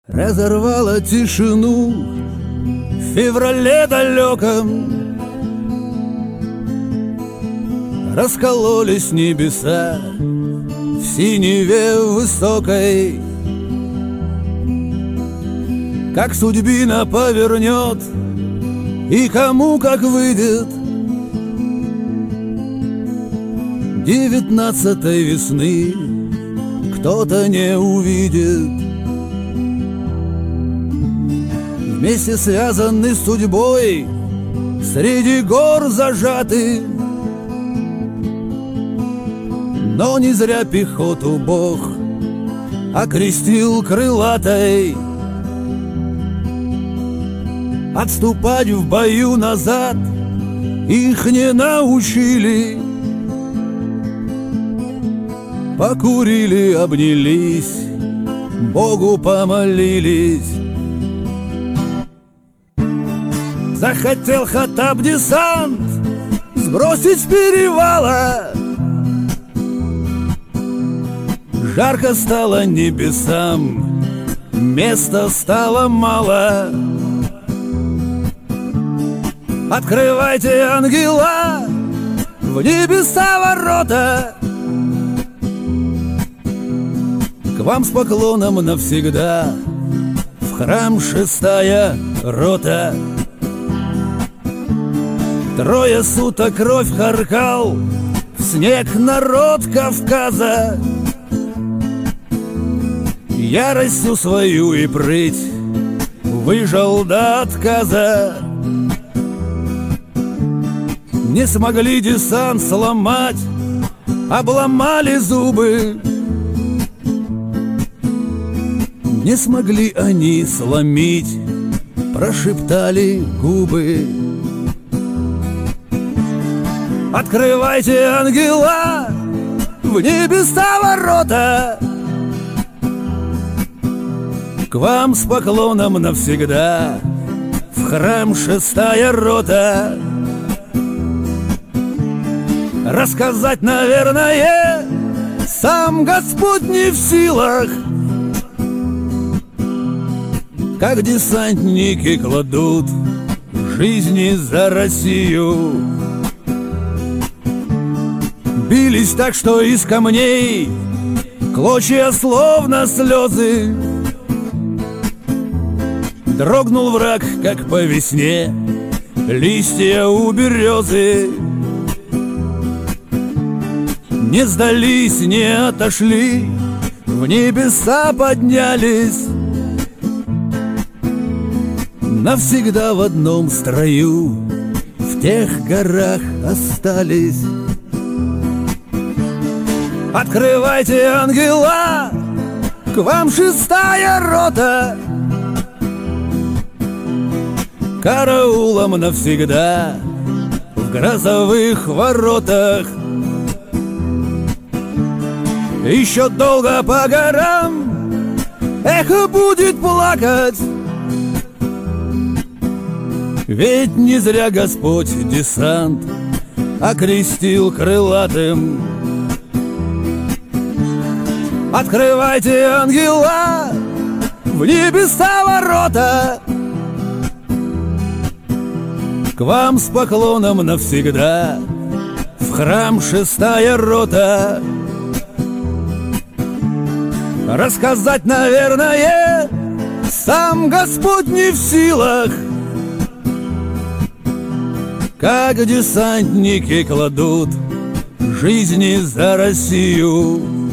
Разорвала тишину в феврале далеком. Раскололись небеса в синеве высокой. Как судьбина повернет и кому как выйдет 19-й весны кто-то не увидит. Вместе связаны с судьбой, среди гор зажаты. Но не зря пехоту Бог окрестил крылатой. Отступать в бою назад их не научили. Покурили, обнялись, Богу помолились. Захотел Хаттаб десант сбросить с перевала. Жарко стало небесам, места стало мало. Открывайте, ангела, в небеса ворота. К вам с поклоном навсегда в храм 6-я рота. Трое суток кровь харкал в снег народ Кавказа. Яростью свою и прыть выжил до отказа. Не смогли десант сломать, обломали зубы. Не смогли они сломить, прошептали губы. Открывайте, ангела, в небеса ворота. К вам с поклоном навсегда в храм 6-я рота. Рассказать, наверное, сам Господь не в силах, как десантники кладут жизни за Россию. Бились так, что из камней клочья словно слезы. Дрогнул враг, как по весне листья у березы. Не сдались, не отошли, в небеса поднялись. Навсегда в одном строю в тех горах остались. Открывайте, ангела, к вам 6-я рота. Караулом навсегда в грозовых воротах. Еще долго по горам эхо будет плакать. Ведь не зря Господь десант окрестил крылатым. Открывайте, ангела, в небеса ворота. К вам с поклоном навсегда в храм 6-я рота. Рассказать, наверное, сам Господь не в силах, как десантники кладут жизни за Россию.